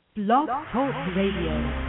Blog Talk Radio.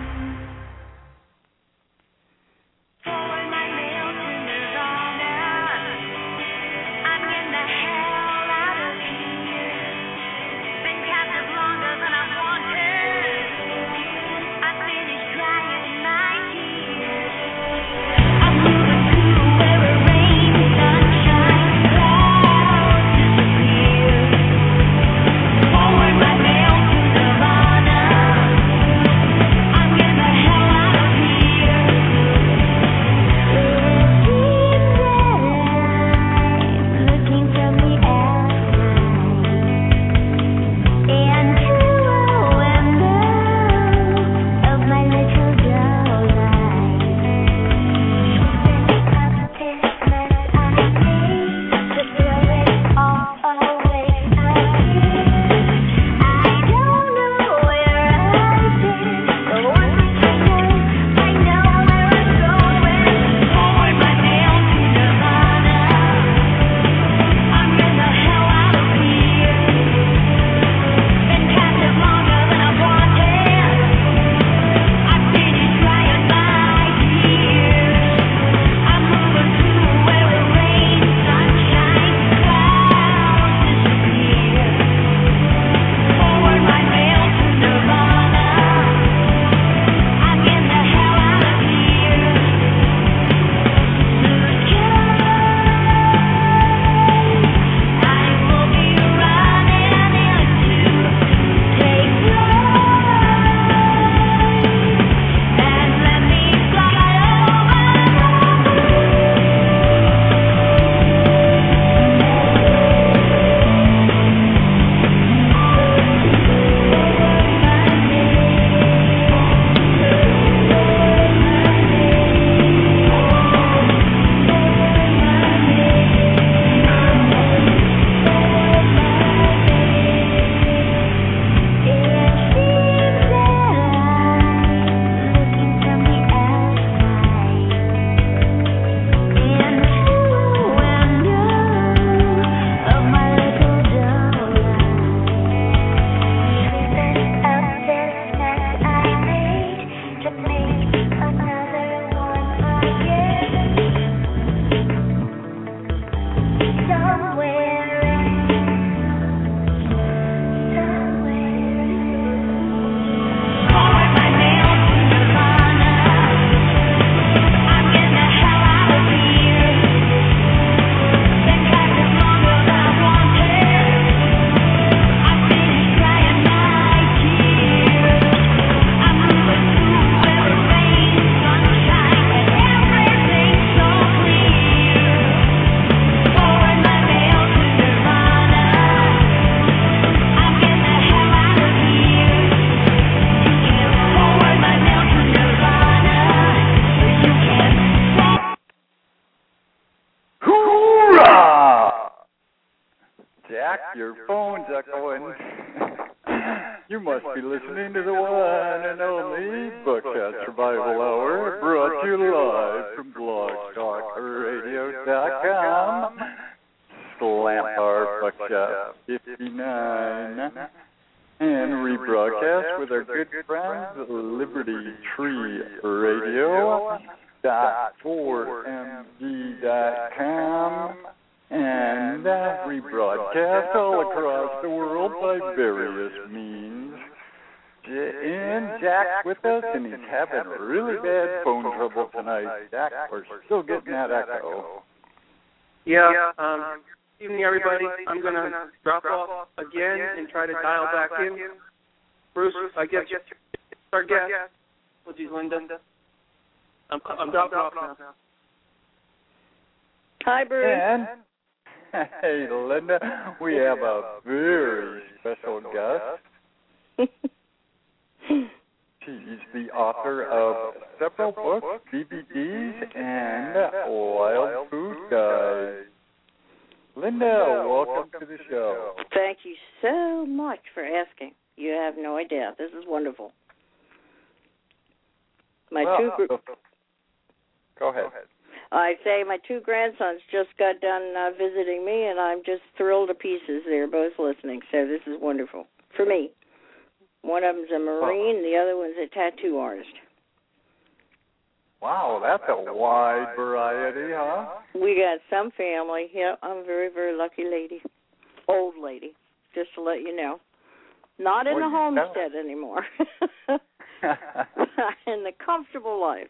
Your phone's echoing. You must be listening to the one and only Buckshot Survival Hour, brought to you live from blogtalkradio.com. Slambar Buckshot 59. And rebroadcast with our good friends, Liberty Tree Radio, .4mg.com. And rebroadcast all across the world by various means. And Jack's with us, and he's having really bad phone trouble tonight. Jack, we're still getting that echo. Yeah, evening everybody. I'm going to drop off again and try to dial back in. Bruce, I guess our guest, which is Linda. I'm dropping off now. Hi, Bruce. And hey, Linda, we have a very special guest. She's the author of several books, DVDs, and Wild Food Guide. Linda, welcome to the show. Thank you so much for asking. You have no idea. This is wonderful. Go ahead. I say my two grandsons just got done visiting me, and I'm just thrilled to pieces. They're both listening, so this is wonderful for me. One of them's a Marine, the other one's a tattoo artist. Wow, that's a wide variety, huh? We got some family. Yeah, I'm a very, very lucky lady. Old lady, just to let you know. Not in the homestead anymore. In the comfortable life.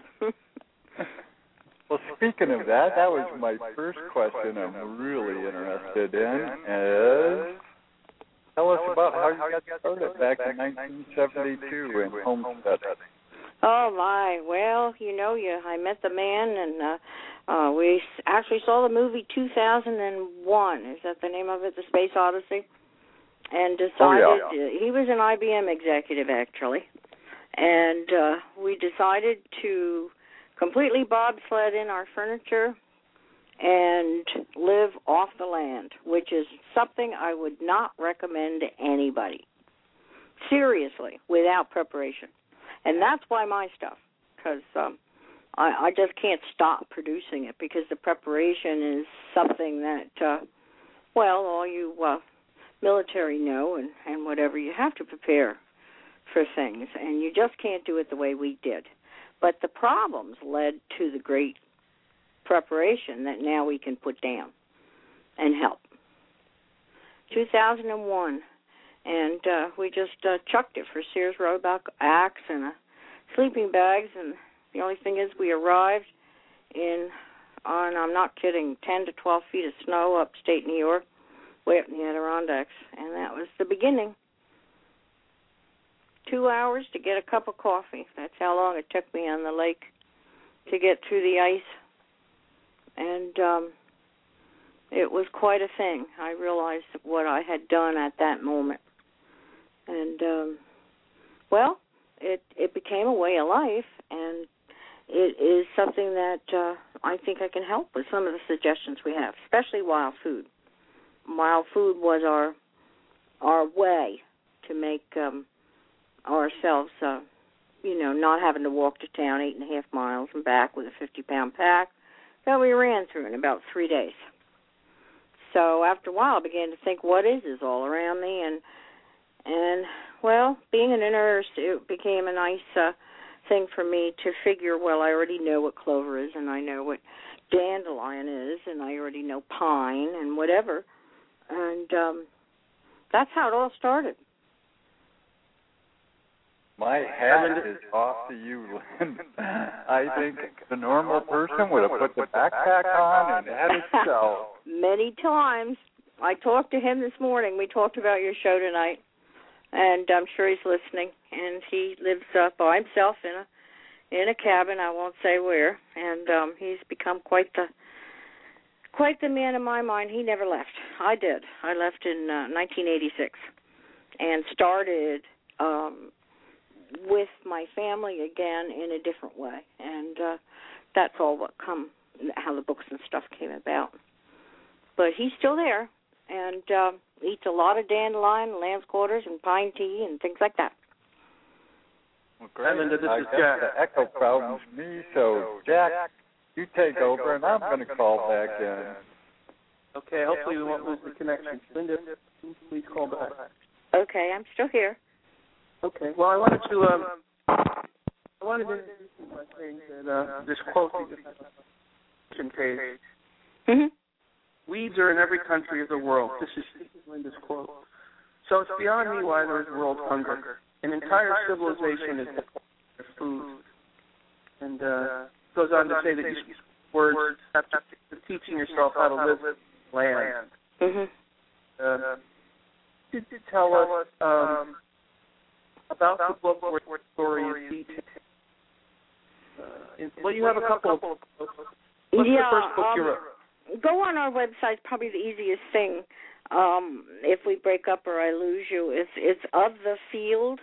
Well, speaking of that, that was my first question I'm really interested in is, tell us about how you got started back in 1972 in homesteading. Oh, my. Well, I met the man, and we actually saw the movie 2001. Is that the name of it, The Space Odyssey? And decided, he was an IBM executive, actually, and we decided to completely bobsled in our furniture and live off the land, which is something I would not recommend to anybody. Seriously, without preparation. And that's why my stuff, because I just can't stop producing it, because the preparation is something that, all you military know and whatever, you have to prepare for things, and you just can't do it the way we did. But the problems led to the great preparation that now we can put down and help. 2001, and we just chucked it for Sears Roebuck axe and sleeping bags, and the only thing is we arrived on, I'm not kidding, 10 to 12 feet of snow upstate New York, way up in the Adirondacks, and that was the beginning. 2 hours to get a cup of coffee. That's how long it took me on the lake to get through the ice. And it was quite a thing. I realized what I had done at that moment. And, it became a way of life, and it is something that I think I can help with some of the suggestions we have, especially wild food. Wild food was our way to make ourselves, not having to walk to town 8.5 miles and back with a 50-pound pack that we ran through in about 3 days. So after a while, I began to think, what is this all around me? And being an nurse, it became a nice thing for me to figure, I already know what clover is, and I know what dandelion is, and I already know pine and whatever. And that's how it all started. My hat is off to you, Lynn. I think the normal person would have put the backpack on and had it so. Many times. I talked to him this morning. We talked about your show tonight, and I'm sure he's listening. And he lives by himself in a cabin. I won't say where. And he's become quite the man in my mind. He never left. I did. I left in 1986 and started with my family again in a different way. And that's all how the books and stuff came about. But he's still there and eats a lot of dandelion, lamb's quarters, and pine tea and things like that. Well, great. Linda, this is Jack. The echo problem's me, so Jack, you take over, and I'm going to call back in. Okay, hopefully we won't lose the connection. Linda, please call back. Okay, I'm still here. Okay, well, I wanted to by saying that this quote page. Mm-hmm. Weeds are in every country of the world. This is Linda's quote. So it's beyond me why there is world hunger. An entire civilization is for food. And goes on to say that you words after teaching yourself how to live land. Mm-hmm. Did you tell us about the book where the story is detailed? You have a couple of books. What's the first book you wrote? Go on our website. It's probably the easiest thing. If we break up or I lose you, it's ofthefield.com.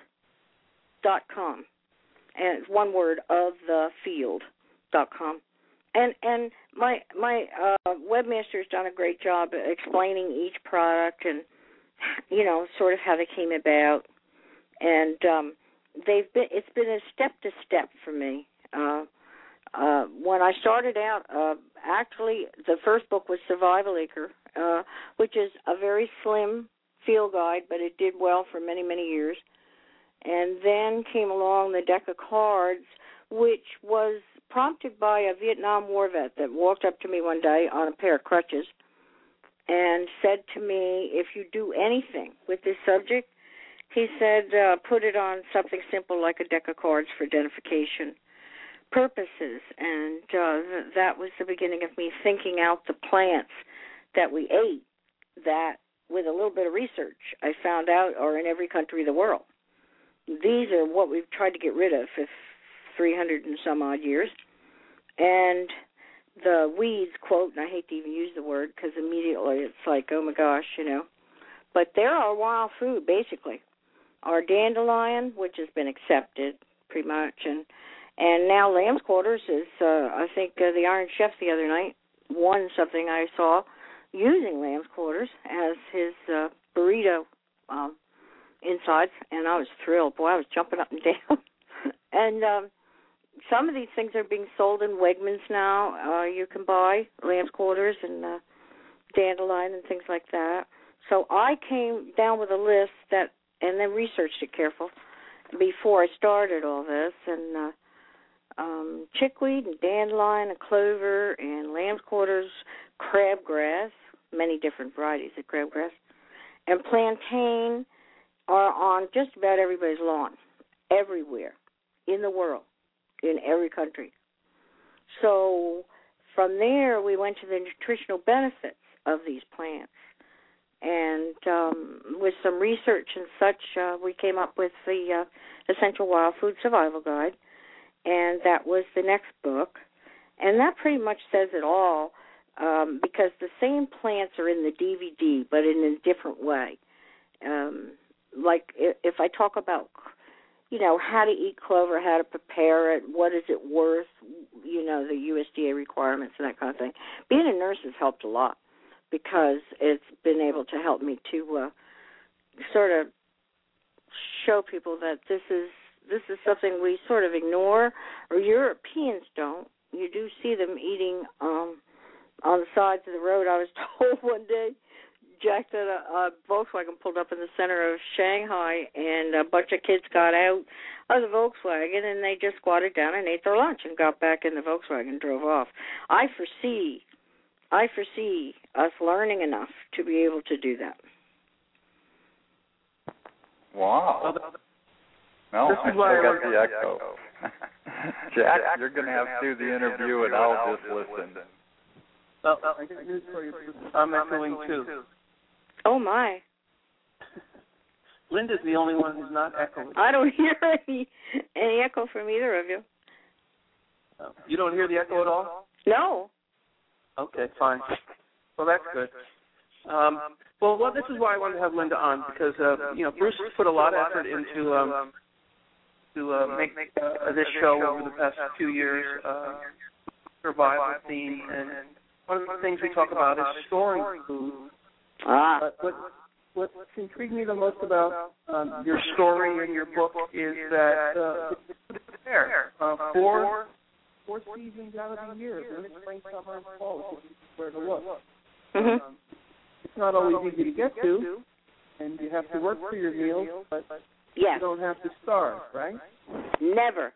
And it's one word, ofthefield.com. And my webmaster's done a great job explaining each product and, sort of how they came about. And it's been a step-to-step for me. When I started out, actually, the first book was Survival Acre, which is a very slim field guide, but it did well for many, many years. And then came along the deck of cards, which was prompted by a Vietnam War vet that walked up to me one day on a pair of crutches and said to me, if you do anything with this subject, he said, put it on something simple like a deck of cards for identification purposes. And that was the beginning of me thinking out the plants that we ate that, with a little bit of research, I found out are in every country of the world. These are what we've tried to get rid of for 300 and some odd years. And the weeds, quote, and I hate to even use the word because immediately it's like, oh my gosh, But they're our wild food, basically. Our dandelion, which has been accepted pretty much, and now lamb's quarters is, I think the Iron Chef the other night won something I saw using lamb's quarters as his burrito inside, and I was thrilled. Boy, I was jumping up and down. And some of these things are being sold in Wegmans now. You can buy lamb's quarters and dandelion and things like that. So I came down with a list that, and then researched it careful before I started all this, and chickweed and dandelion and clover and lamb's quarters, crabgrass, many different varieties of crabgrass, and plantain are on just about everybody's lawn, everywhere in the world, in every country. So from there, we went to the nutritional benefits of these plants. And with some research and such, we came up with the Essential Wild Food Survival Guide, and that was the next book. And that pretty much says it all, because the same plants are in the DVD, but in a different way. Like if I talk about, how to eat clover, how to prepare it, what is it worth, the USDA requirements and that kind of thing. Being a nurse has helped a lot because it's been able to help me to sort of show people that this is something we sort of ignore, or Europeans don't. You do see them eating on the sides of the road. I was told one day, Jack, that a Volkswagen pulled up in the center of Shanghai, and a bunch of kids got out of the Volkswagen, and they just squatted down and ate their lunch and got back in the Volkswagen and drove off. I foresee us learning enough to be able to do that. Wow. No, I still got the echo. Jack, you're going to have to do the interview, and I'll just listen. Well, I got news for you. I'm echoing too. Oh, my. Linda's the only one who's not echoing. I don't hear any echo from either of you. You don't hear the echo at all? No. Okay, fine. Well, that's good. Well, this is why I wanted to have Linda on, because Bruce has put a lot of effort into to make this show over the past few years, survival theme, and one of the things we talk about is storing food. But what's intrigued me the most about your story and your book is that it's there. Four seasons out of the year, winter, spring, summer, and fall, is where to look. Mm-hmm. It's not always easy to get to, and you have to work for your meals, but yes. You don't have to starve, right? Never.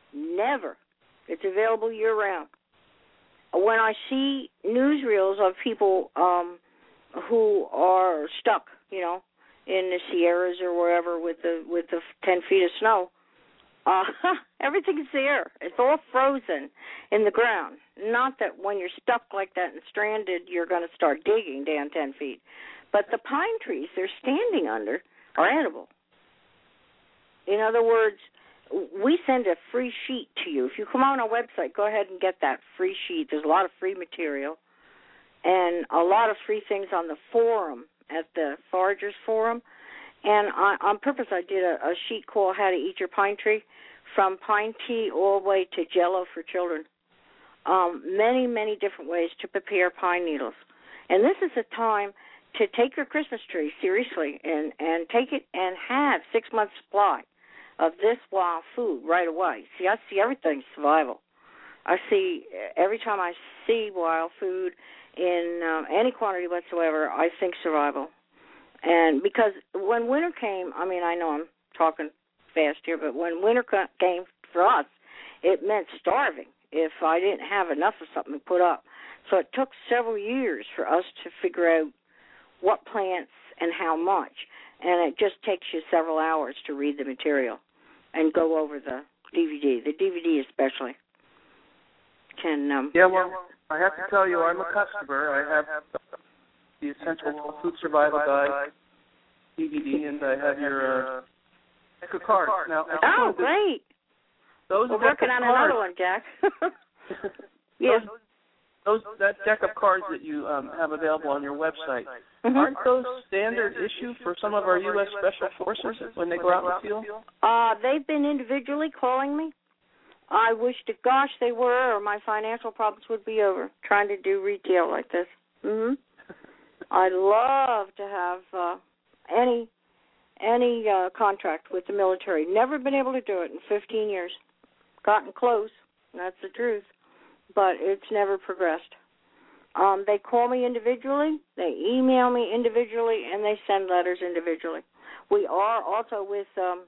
It's available year-round. When I see newsreels of people who are stuck, in the Sierras or wherever with the 10 feet of snow, everything's there. It's all frozen in the ground. Not that when you're stuck like that and stranded, you're going to start digging down 10 feet. But the pine trees they're standing under are edible. In other words, we send a free sheet to you. If you come on our website, go ahead and get that free sheet. There's a lot of free material and a lot of free things on the forum, at the Foragers Forum. And on purpose, I did a sheet called How to Eat Your Pine Tree, from pine tea all the way to Jell-O for children. Many, many different ways to prepare pine needles. And this is a time to take your Christmas tree seriously and take it and have 6 months supply of this wild food right away. See, I see everything survival. I see, every time I see wild food in any quantity whatsoever, I think survival. And because when winter came, I know I'm talking fast here, but when winter came for us, it meant starving if I didn't have enough of something to put up. So it took several years for us to figure out what plants and how much, and it just takes you several hours to read the material and go over the DVD. The DVD especially can... yeah, well, I have to tell you, I'm a customer. I have the Essential Food Survival Guide DVD, and I have your deck of cards. Now, oh, great. We're working on another one, Jack. Yeah. That deck of cards that you have available on your website, aren't those standard issue for some of our U.S. Special Forces when they go out in the field? They've been individually calling me. I wish to gosh they were, or my financial problems would be over trying to do retail like this. I'd love to have any contract with the military. Never been able to do it in 15 years. Gotten close, that's the truth, but it's never progressed. They call me individually, they email me individually, and they send letters individually. We are also with,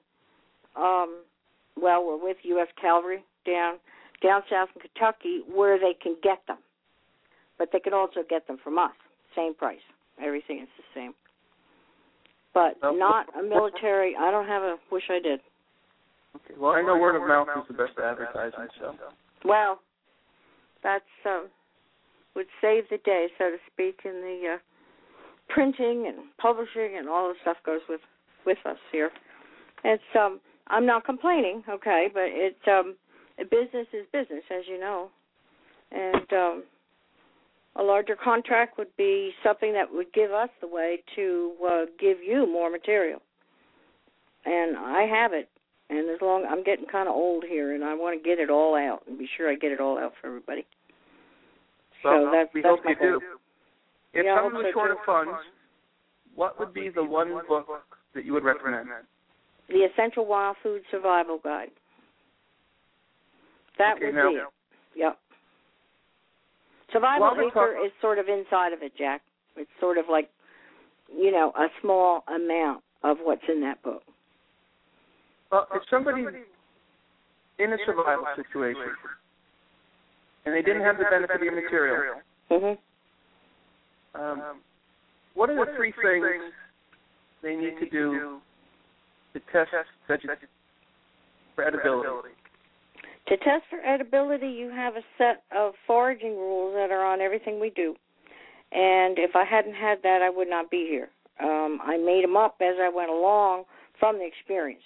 we're with U.S. Cavalry down south in Kentucky where they can get them. But they can also get them from us, same price. Everything is the same. But not a military, I don't have a, wish I did. Okay. Well, I know word of mouth is the best advertising, so. Well, that's would save the day, so to speak, in the printing and publishing and all the stuff goes with us here. It's I'm not complaining, okay, but it's business is business, as you know, and a larger contract would be something that would give us the way to give you more material, and I have it. And as long I'm getting kind of old here, and I want to get it all out and be sure I get it all out for everybody. Well, so we that's hope my you goal. do. If someone was short of funds, what would be the one book that you would recommend? The Essential Wild Food Survival Guide. That would be it. Yep. Survival Acre is sort of inside of it, Jack. It's sort of like, a small amount of what's in that book. Well, if somebody in a survival situation and they didn't have the benefit of your material, what are the three things they need to do to test for edibility? To test for edibility, you have a set of foraging rules that are on everything we do. And if I hadn't had that, I would not be here. I made them up as I went along from the experience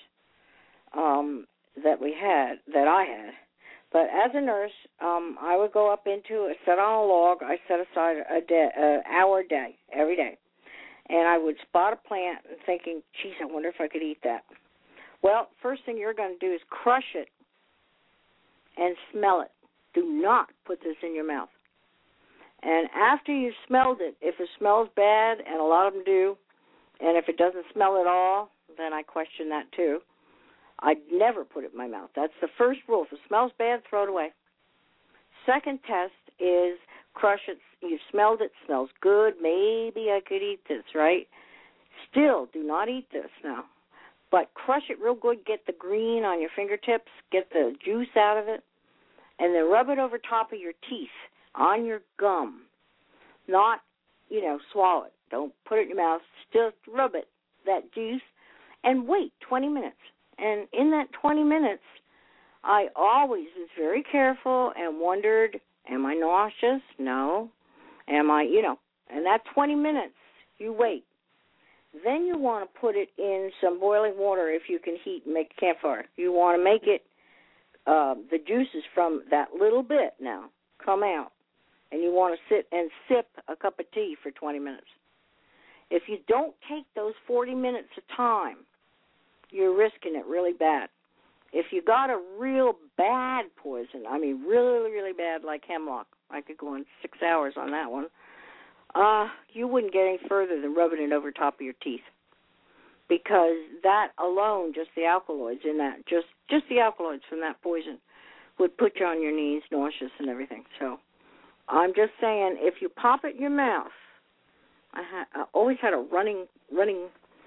that I had. But as a nurse, I would go up sit on a log. I set aside an hour a day, every day. And I would spot a plant and thinking, geez, I wonder if I could eat that. Well, first thing you're going to do is crush it and smell it. Do not put this in your mouth. And after you've smelled it, if it smells bad, and a lot of them do, and if it doesn't smell at all, then I question that too. I'd never put it in my mouth. That's the first rule. If it smells bad, throw it away. Second test is crush it. You've smelled it, smells good. Maybe I could eat this, right? Still, do not eat this now. But crush it real good. Get the green on your fingertips. Get the juice out of it. And then rub it over top of your teeth, on your gum. Not, swallow it. Don't put it in your mouth. Still rub it, that juice, and wait 20 minutes. And in that 20 minutes, I always was very careful and wondered, am I nauseous? No. Am I, and that 20 minutes, you wait. Then you want to put it in some boiling water if you can heat and make a campfire. You want to make it, the juices from that little bit now come out. And you want to sit and sip a cup of tea for 20 minutes. If you don't take those 40 minutes of time, you're risking it really bad. If you got a real bad poison, really, really bad, like hemlock, I could go on 6 hours on that one, you wouldn't get any further than rubbing it over top of your teeth. Because that alone, just the alkaloids in that, just the alkaloids from that poison, would put you on your knees, nauseous and everything. So I'm just saying, if you pop it in your mouth, I always had a running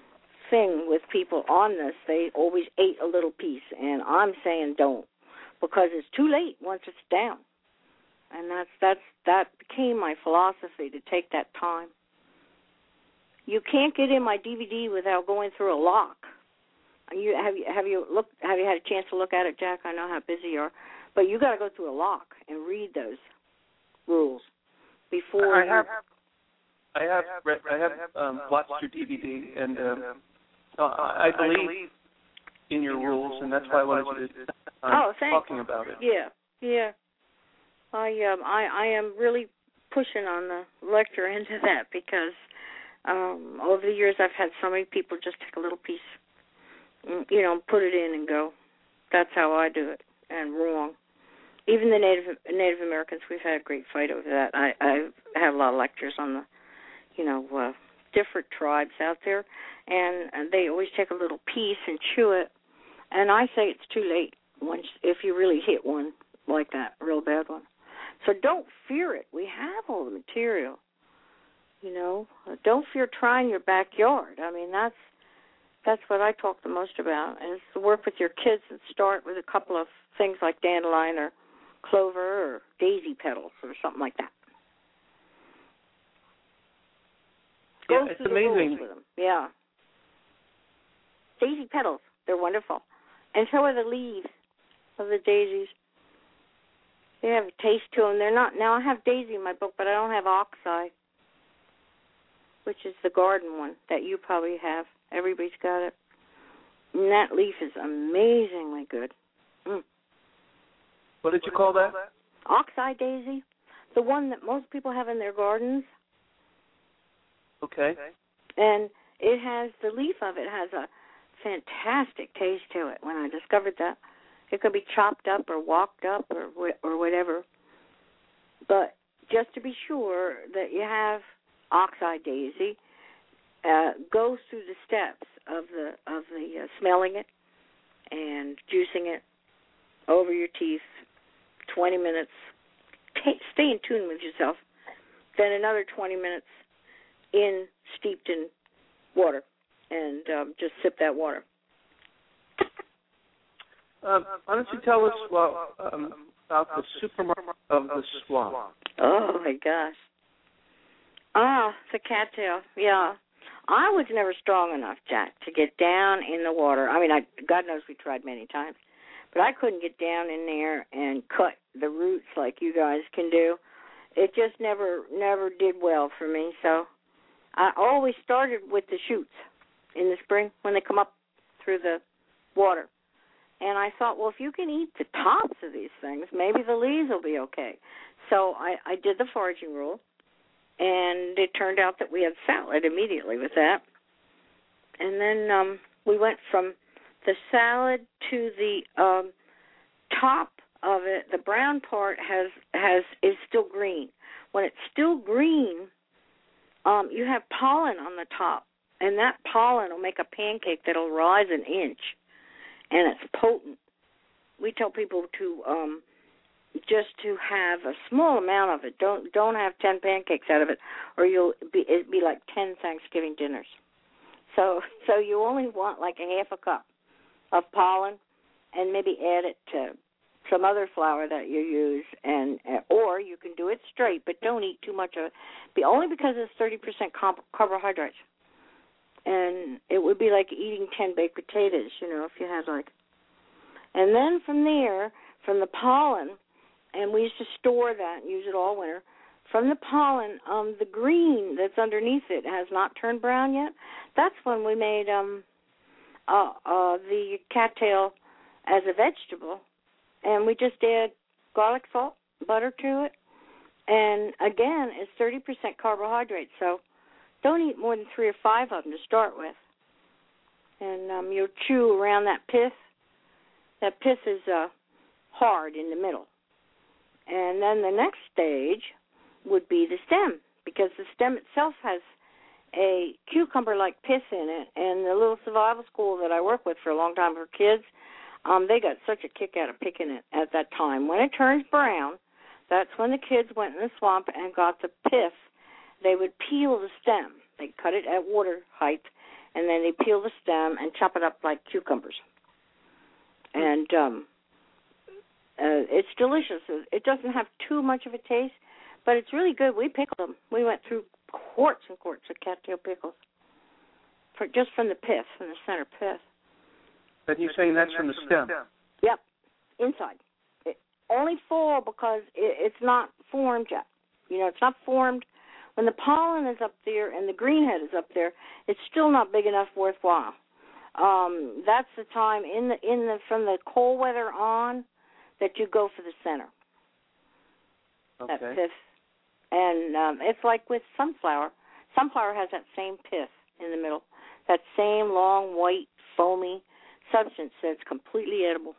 thing with people on this. They always ate a little piece, and I'm saying don't, because it's too late once it's down. And that became my philosophy, to take that time. You can't get in my DVD without going through a lock. Have you had a chance to look at it, Jack? I know how busy you are, but you got to go through a lock and read those rules before. I have watched your DVD, and I believe in your rules, and that's why I wanted to talking about it. Yeah. I am really pushing on the lecture into that, because over the years I've had so many people just take a little piece, put it in and go. That's how I do it, and wrong. Even the Native Americans, we've had a great fight over that. I have a lot of lectures on the, different tribes out there, and they always take a little piece and chew it. And I say it's too late if you really hit one like that, a real bad one. So don't fear it. We have all the material. Don't fear trying your backyard. I mean, that's what I talk the most about, is to work with your kids and start with a couple of things like dandelion or clover or daisy petals or something like that. Yeah, it's amazing. With them. Yeah. Daisy petals, they're wonderful. And so are the leaves of the daisies. They have a taste to them. They're not, now I have daisy in my book, but I don't have oxeye, which is the garden one that you probably have. Everybody's got it. And that leaf is amazingly good. What did you call that? Oxeye daisy, the one that most people have in their gardens. Okay. And it has, the leaf of it has a fantastic taste to it. When I discovered that, it could be chopped up or walked up or whatever. But just to be sure that you have oxeye daisy, go through the steps of the smelling it and juicing it over your teeth, 20 minutes. Stay in tune with yourself. Then another 20 minutes steeped in water, and just sip that water. Why don't you tell us about the supermarket of the swamp? Oh, my gosh. The cattail, yeah. I was never strong enough, Jack, to get down in the water. I mean, God knows we tried many times, but I couldn't get down in there and cut the roots like you guys can do. It just never did well for me, so I always started with the shoots in the spring when they come up through the water. And I thought, well, if you can eat the tops of these things, maybe the leaves will be okay. So I did the foraging rule, and it turned out that we had salad immediately with that. And then we went from the salad to the top of it. The brown part is still green. When it's still green, you have pollen on the top, and that pollen will make a pancake that'll rise an inch, and it's potent. We tell people to just to have a small amount of it. Don't have 10 pancakes out of it, or it'd be like 10 Thanksgiving dinners. So you only want like a half a cup of pollen, and maybe add it to some other flour that you use, or you can do it straight, but don't eat too much of it. Only because it's 30% carbohydrates. And it would be like eating 10 baked potatoes, if you had like. And then from there, from the pollen, and we used to store that and use it all winter, from the pollen, the green that's underneath it has not turned brown yet. That's when we made the cattail as a vegetable. And we just add garlic, salt, butter to it. And, again, it's 30% carbohydrates, so don't eat more than 3 or 5 of them to start with. And you'll chew around that pith. That pith is hard in the middle. And then the next stage would be the stem, because the stem itself has a cucumber-like pith in it. And the little survival school that I work with for a long time for kids, they got such a kick out of picking it at that time. When it turns brown, that's when the kids went in the swamp and got the pith. They would peel the stem. They'd cut it at water height, and then they peel the stem and chop it up like cucumbers. And it's delicious. It doesn't have too much of a taste, but it's really good. We pickled them. We went through quarts and quarts of cattail pickles, just from the pith, from the center pith. But you're saying that's from the stem? Yep, inside. Only fall because it's not formed yet. You know, it's not formed. When the pollen is up there and the greenhead is up there, it's still not big enough worthwhile. That's the time from the cold weather on that you go for the center. Okay. That pith. And it's like with sunflower. Sunflower has that same pith in the middle, that same long, white, foamy substance that's completely edible.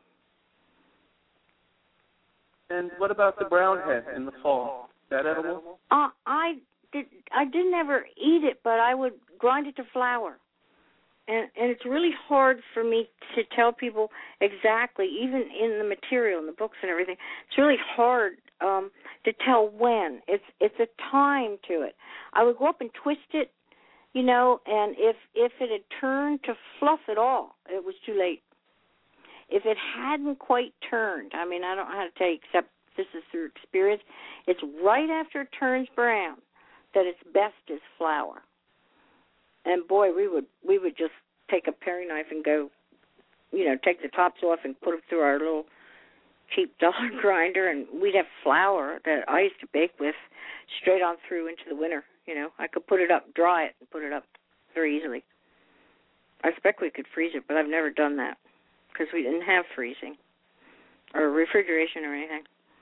And what about the brown head in the fall? Is that edible? I didn't ever eat it, but I would grind it to flour. And it's really hard for me to tell people exactly, even in the material, in the books and everything. It's really hard to tell when. It's a time to it. I would go up and twist it, you know, and if it had turned to fluff at all, it was too late. If it hadn't quite turned, I mean, I don't know how to tell you, except this is through experience, it's right after it turns brown that it's best as flour. And boy, we would just take a paring knife and go, you know, take the tops off and put them through our little cheap dollar grinder, and we'd have flour that I used to bake with straight on through into the winter. You know, I could put it up, dry it, and put it up very easily. I expect we could freeze it, but I've never done that because we didn't have freezing or refrigeration or anything.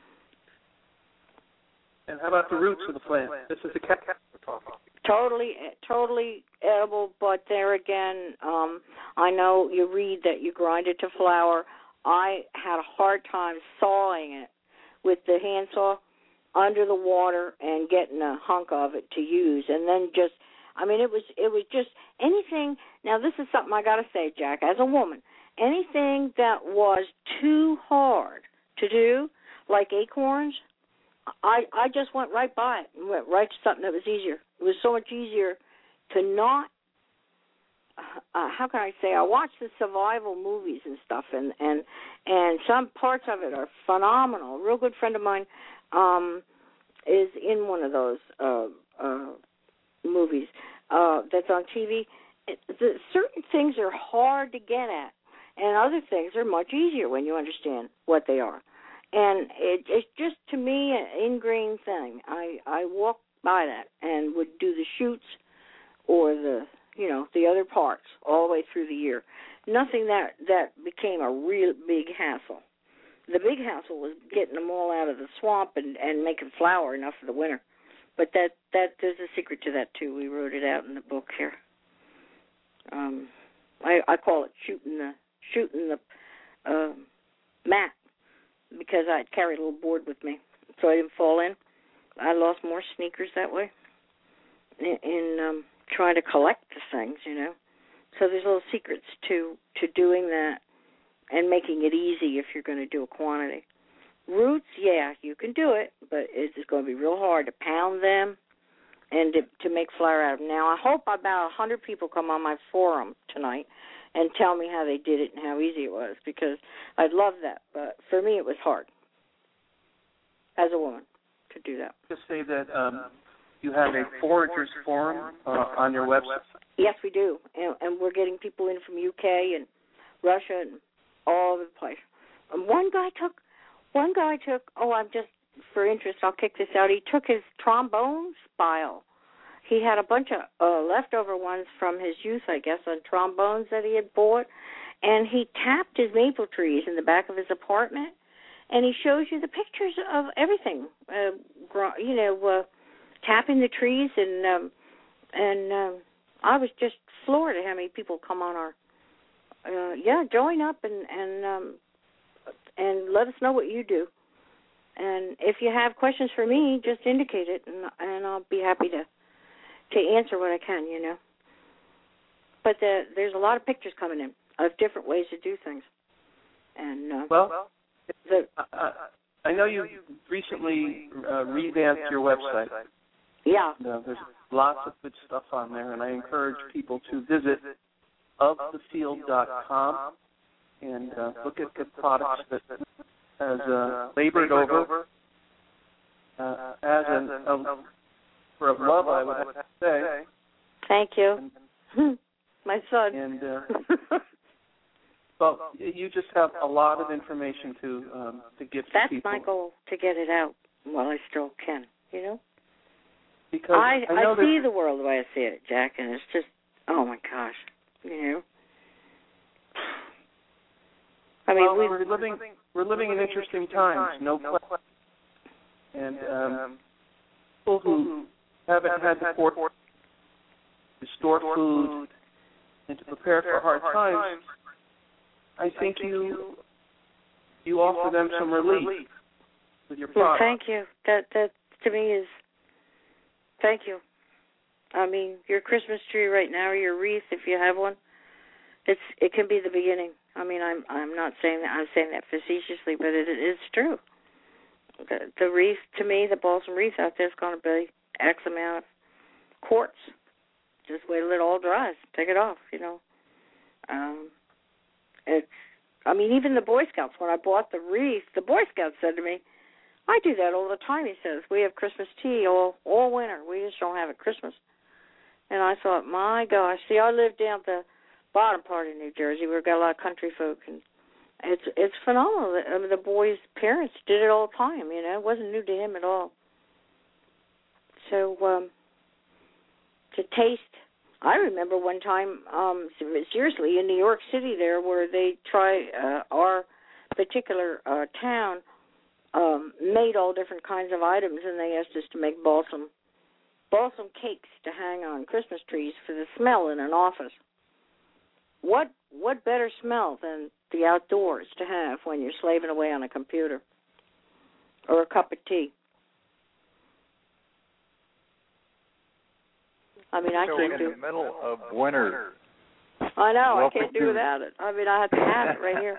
And how about the roots of the plant? This is the cattail we're talking about. Totally edible, but there again, I know you read that you grind it to flour. I had a hard time sawing it with the handsaw under the water and getting a hunk of it to use, and then just, I mean, it was just anything. Now, this is something I got to say, Jack, as a woman, anything that was too hard to do, like acorns, I just went right by it and went right to something that was easier. It was so much easier to not, how can I say, I watch the survival movies and stuff, and some parts of it are phenomenal. A real good friend of mine is in one of those movies that's on TV. Certain things are hard to get at, and other things are much easier when you understand what they are. And it's just, to me, an ingrained thing. I walk by that and would do the shoots or the other parts all the way through the year. Nothing that became a real big hassle. The big hassle was getting them all out of the swamp and making flour enough for the winter. But that there's a secret to that too. We wrote it out in the book here. I call it shooting the mat, because I'd carried a little board with me so I didn't fall in. I lost more sneakers that way in trying to collect the things, you know. So there's little secrets to doing that and making it easy if you're going to do a quantity. Roots, yeah, you can do it, but it's going to be real hard to pound them and to make flour out of them. Now, I hope about 100 people come on my forum tonight and tell me how they did it and how easy it was, because I'd love that. But for me, it was hard as a woman to do that. Just say that you have a foragers forum on your website. Yes, we do, and we're getting people in from UK and Russia and all over the place. One guy took. Oh, I'm just for interest. I'll kick this out. He took his trombone spile. He had a bunch of leftover ones from his youth, I guess, on trombones that he had bought, and he tapped his maple trees in the back of his apartment, and he shows you the pictures of everything, tapping the trees, and I was just floored at how many people come on our, join up and let us know what you do. And if you have questions for me, just indicate it, and I'll be happy to answer what I can, you know. But there's a lot of pictures coming in of different ways to do things. And I know you recently revamped your website. Yeah. There's lots of good stuff on there, and I encourage people to visit ofthefield.com and look at the products that has labored over as a for of love, I would have to say. Thank you. My son. And well, you just have a lot of information to give to That's people. my goal, to get it out while I still can, you know? Because I know see the world the way I see it, Jack, and it's just, oh my gosh, you know? I mean, well, we're living in interesting times, no question. And people who haven't had the fortune to store food and to prepare for hard times, I think you offer them some relief with your product. Well, thank you. That to me is, thank you. I mean, your Christmas tree right now, or your wreath, if you have one, it can be the beginning. I mean, I'm not saying that. I'm saying that facetiously, but it is true. The wreath, to me, the balsam wreath out there is going to be X amount of quarts. Just wait till it all dries. Take it off, you know. I mean, even the Boy Scouts, when I bought the wreath, the Boy Scouts said to me, I do that all the time, he says. We have Christmas tea all winter. We just don't have it Christmas. And I thought, my gosh. See, I live down the bottom part of New Jersey. We've got a lot of country folk, and it's phenomenal. I mean, the boy's parents did it all the time, you know. It wasn't new to him at all. So to taste, I remember one time, seriously, in New York City there, where they try our particular town made all different kinds of items, and they asked us to make balsam cakes to hang on Christmas trees for the smell in an office. What better smell than the outdoors to have when you're slaving away on a computer or a cup of tea? I mean, I can't do. In the middle of winter. I know, I can't do without it. I mean, I have to have it right here.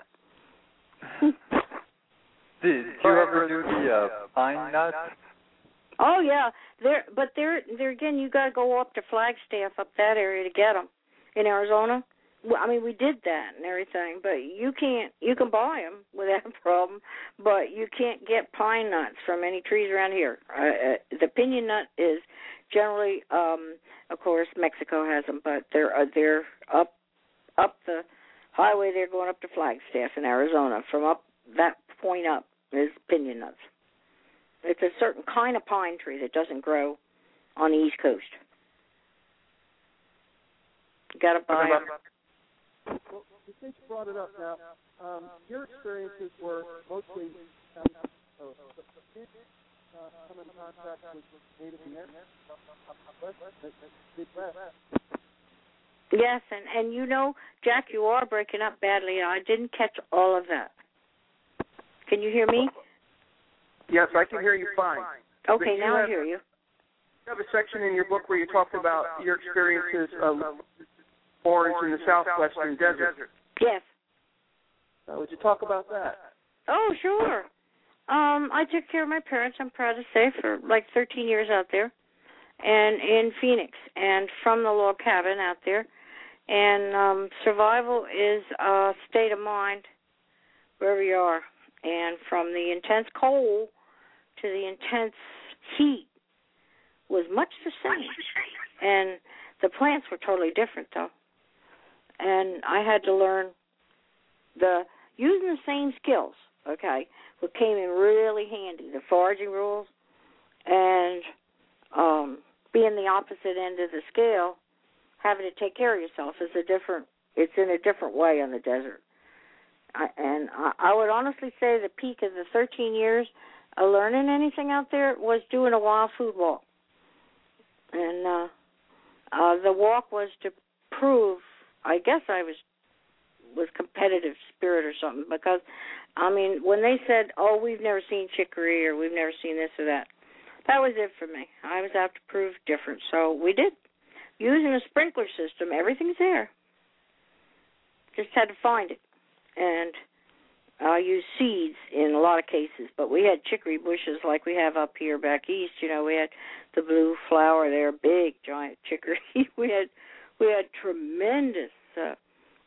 Did you ever do the pine nuts? Oh yeah, there again. You got to go up to Flagstaff, up that area to get them. In Arizona, I mean, we did that and everything, but you can't. You can buy them without a problem, but you can't get pine nuts from any trees around here. The piñon nut is generally, of course, Mexico has them, but they're up the highway. They're going up to Flagstaff in Arizona. From up that point up is piñon nuts. It's a certain kind of pine tree that doesn't grow on the East Coast. You got to buy them. Well, since you brought it up now, your experiences were mostly come in contact with Native Americans, Midwest. Yes, and you know, Jack, you are breaking up badly. I didn't catch all of that. Can you hear me? Yes, I can hear you fine. Okay, now I hear you. You have a section in your book where you talked about your experiences of forage in the southwestern desert. Yes. Would you talk about that? Oh, sure. I took care of my parents, I'm proud to say, for like 13 years out there, and in Phoenix, and from the log cabin out there. And survival is a state of mind wherever you are. And from the intense cold to the intense heat was much the same. And the plants were totally different, though. And I had to learn using the same skills, okay, what came in really handy, the foraging rules, and being the opposite end of the scale, having to take care of yourself it's in a different way on the desert. I would honestly say the peak of the 13 years of learning anything out there was doing a wild food walk. And the walk was to prove, I guess I was competitive spirit or something, because, I mean, when they said, oh, we've never seen chicory or we've never seen this or that, that was it for me. I was out to prove different. So we did. Using a sprinkler system, everything's there. Just had to find it. And I use seeds in a lot of cases, but we had chicory bushes like we have up here back east. You know, we had the blue flower there, big, giant chicory. we had tremendous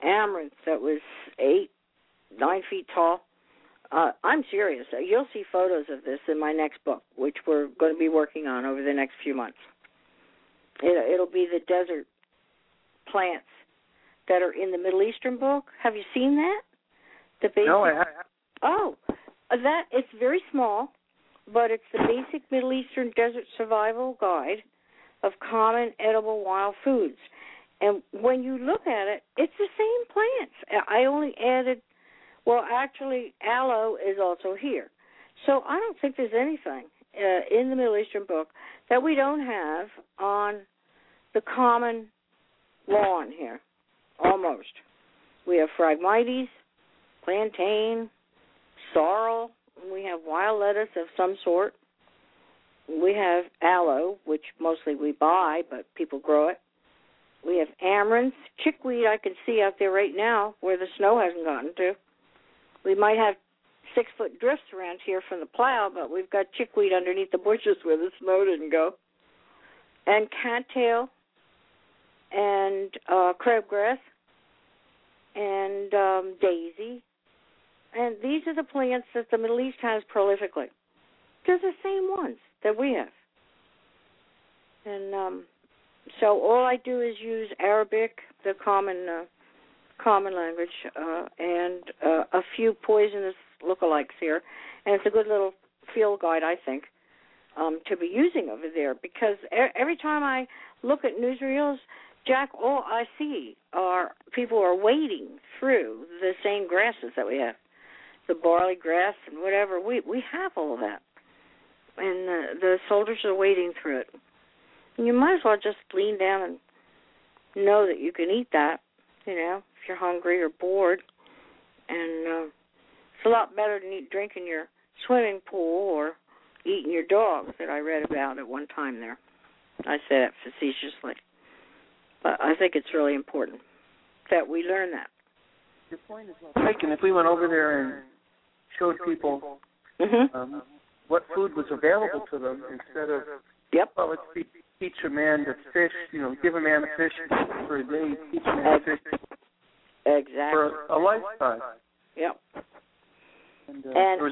amaranth that was 8-9 feet tall. I'm serious. You'll see photos of this in my next book, which we're going to be working on over the next few months. It'll be the desert plants that are in the Middle Eastern book. Have you seen that? No, I haven't. Oh, that it's very small, but it's the basic Middle Eastern desert survival guide of common edible wild foods. And when you look at it, it's the same plants. I only added, well, actually, aloe is also here. So I don't think there's anything in the Middle Eastern book that we don't have on the common lawn here, almost. We have Phragmites, plantain, sorrel. We have wild lettuce of some sort. We have aloe, which mostly we buy, but people grow it. We have amaranth, chickweed I can see out there right now where the snow hasn't gotten to. We might have 6-foot drifts around here from the plow, but we've got chickweed underneath the bushes where the snow didn't go. And cattail and crabgrass and daisy. And these are the plants that the Middle East has prolifically. They're the same ones that we have. And so all I do is use Arabic, the common language, and a few poisonous lookalikes here. And it's a good little field guide, I think, to be using over there. Because every time I look at newsreels, Jack, all I see are people are wading through the same grasses that we have. The barley grass and whatever. We have all of that. And the soldiers are wading through it. And you might as well just lean down and know that you can eat that, if you're hungry or bored. And it's a lot better than drinking your swimming pool or eating your dogs that I read about at one time there. I say that facetiously. But I think it's really important that we learn that. Your point is well taken. If we went over there and showed people what food was available to them instead of, well, let's teach a man to fish, give a man a fish for a day, teach a man to fish for a lifetime. Yep. And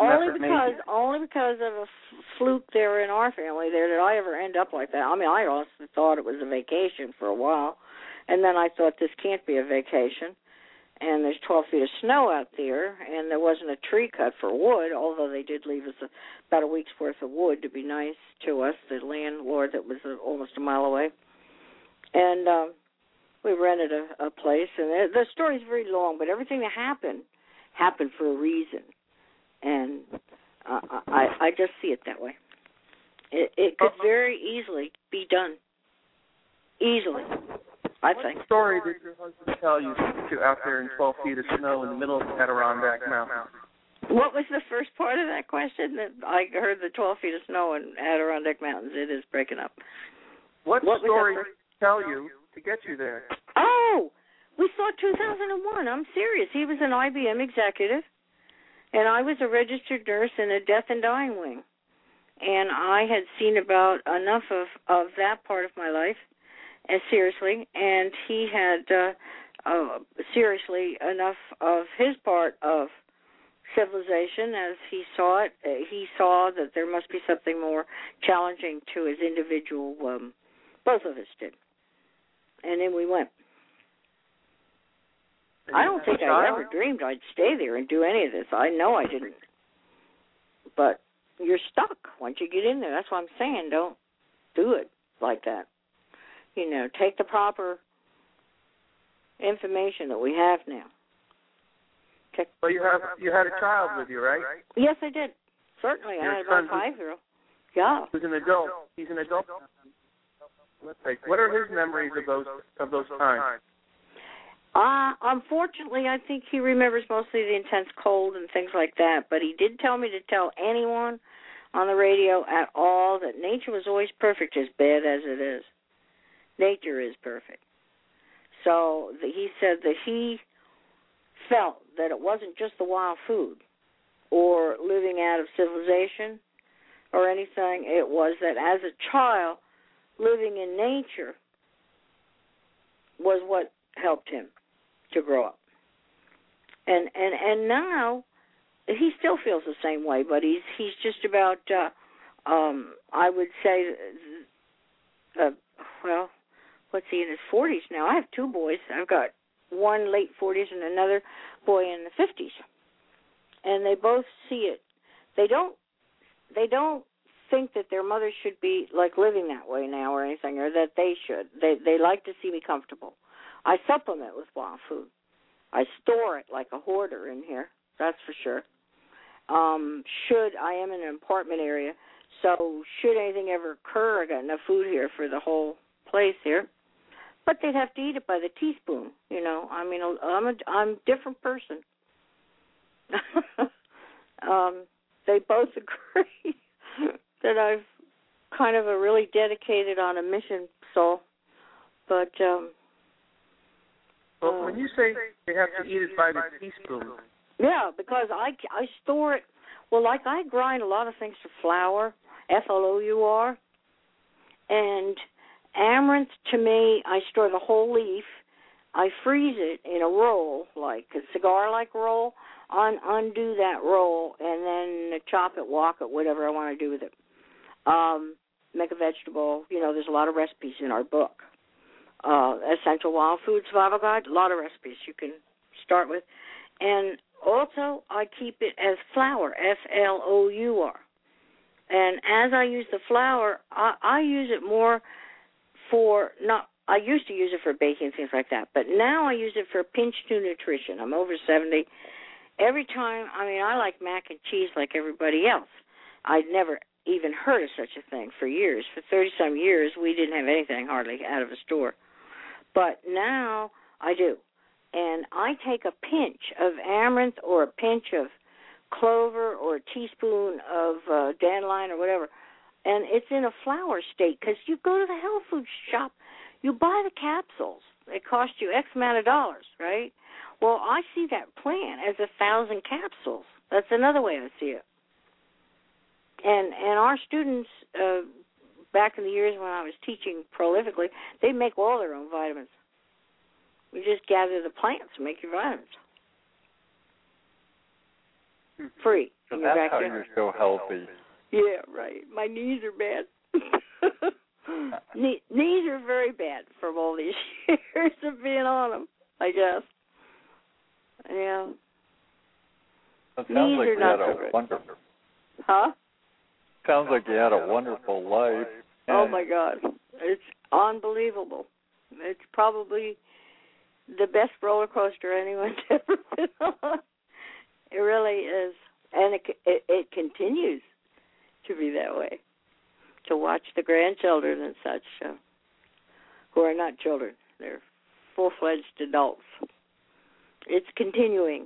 only because of a fluke there in our family there did I ever end up like that. I mean, I also thought it was a vacation for a while, and then I thought this can't be a vacation. And there's 12 feet of snow out there, and there wasn't a tree cut for wood, although they did leave us about a week's worth of wood to be nice to us, the landlord that was almost a mile away. And we rented a place, and the story's very long, but everything that happened for a reason. And I just see it that way. It could very easily be done. Easily. I think. What story did your husband tell you out there in 12 feet of snow in the middle of the Adirondack Mountains? What was the first part of that question? I heard the 12 feet of snow in Adirondack Mountains. It is breaking up. What story did he tell you to get you there? Oh, we saw 2001. I'm serious. He was an IBM executive, and I was a registered nurse in a death and dying wing. And I had seen about enough of that part of my life. Seriously, and he had seriously enough of his part of civilization as he saw it. He saw that there must be something more challenging to his individual. Both of us did, and then we went. I don't think I ever dreamed I'd stay there and do any of this. I know I didn't, but you're stuck once you get in there. That's what I'm saying. Don't do it like that. Take the proper information that we have now. Well, you had a child with you, right? Yes, I did. Certainly, I had about a 5-year-old. Yeah. He's an adult. What are his memories of those times? Unfortunately, I think he remembers mostly the intense cold and things like that. But he did tell me to tell anyone on the radio at all that nature was always perfect, as bad as it is. Nature is perfect. So he said that he felt that it wasn't just the wild food or living out of civilization or anything. It was that as a child, living in nature was what helped him to grow up. And now he still feels the same way, but he's just about I would say well, what's he, in his 40s now? I have two boys. I've got one late 40s and another boy in the 50s. And they both see it. They don't think that their mother should be like living that way now or anything, or that they should. They like to see me comfortable. I supplement with wild food. I store it like a hoarder in here, that's for sure. I am in an apartment area, so should anything ever occur, I got enough food here for the whole place here. But they'd have to eat it by the teaspoon, you know. I mean, I'm a different person. They both agree that I've kind of a really dedicated on a mission soul. But well, when you say they have to eat it by the teaspoon. Yeah, because I store it. Well, like I grind a lot of things to flour, flour, and amaranth, to me, I store the whole leaf. I freeze it in a roll, like a cigar-like roll, undo that roll, and then chop it, walk it, whatever I want to do with it. Make a vegetable. You know, there's a lot of recipes in our book. Essential Wild Food Survival Guide, a lot of recipes you can start with. And also, I keep it as flour, flour. And as I use the flour, I use it more for, I used to use it for baking, things like that, but now I use it for pinch to nutrition. I'm over 70. Every time, I like mac and cheese like everybody else. I'd never even heard of such a thing for years. For 30-some years, we didn't have anything hardly out of a store. But now I do. And I take a pinch of amaranth or a pinch of clover or a teaspoon of dandelion or whatever, and it's in a flour state, because you go to the health food shop, you buy the capsules. They cost you X amount of dollars, right? Well, I see that plant as 1,000 capsules. That's another way I see it. And our students, back in the years when I was teaching prolifically, they make all their own vitamins. You just gather the plants and make your vitamins. Free. So that's how you're so healthy. Yeah, right. My knees are bad. Knees are very bad from all these years of being on them, I guess. Yeah. It sounds like you had a wonderful. Huh? Sounds like you had a wonderful life. Oh my God, it's unbelievable. It's probably the best roller coaster anyone's ever been on. It really is, and it continues to be that way. To watch the grandchildren and such, who are not children, they're full-fledged adults. It's continuing.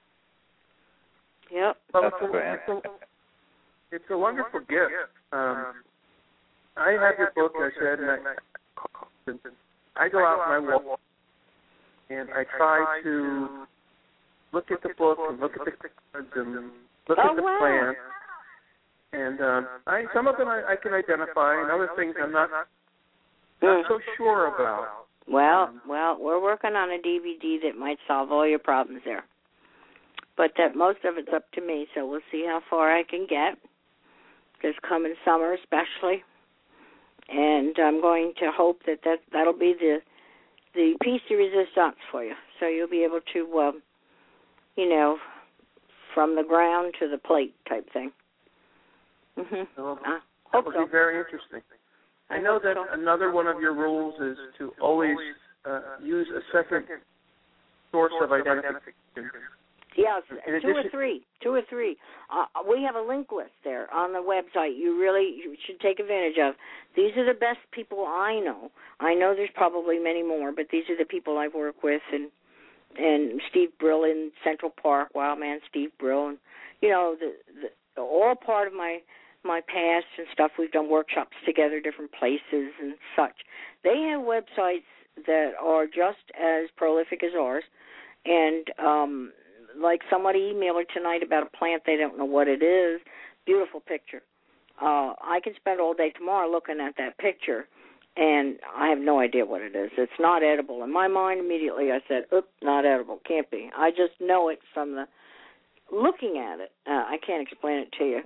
Yep. Well, it's a wonderful gift. I have your book, I said, and I go out and I walk, and I try to look at the book and look at the cards and look at the plans. And some of them I can identify, and other things I'm not so sure about. Well, we're working on a DVD that might solve all your problems there. But that most of it's up to me, so we'll see how far I can get. This coming summer especially. And I'm going to hope that'll be the piece de resistance for you. So you'll be able to, from the ground to the plate type thing. Well, that would be very interesting. I know that another one of your rules is to always use a second source of identification. Yes, two or three. We have a link list there on the website you should take advantage of. These are the best people I know. I know there's probably many more, but these are the people I work with, and Steve Brill in Central Park, Wildman Steve Brill, and the all part of my past and stuff. We've done workshops together, different places and such. They have websites that are just as prolific as ours, and like somebody emailed me tonight about a plant, they don't know what it is. Beautiful picture. I can spend all day tomorrow looking at that picture and I have no idea what it is. It's not edible. In my mind, immediately I said, "Oop, not edible. Can't be." I just know it from the looking at it. I can't explain it to you.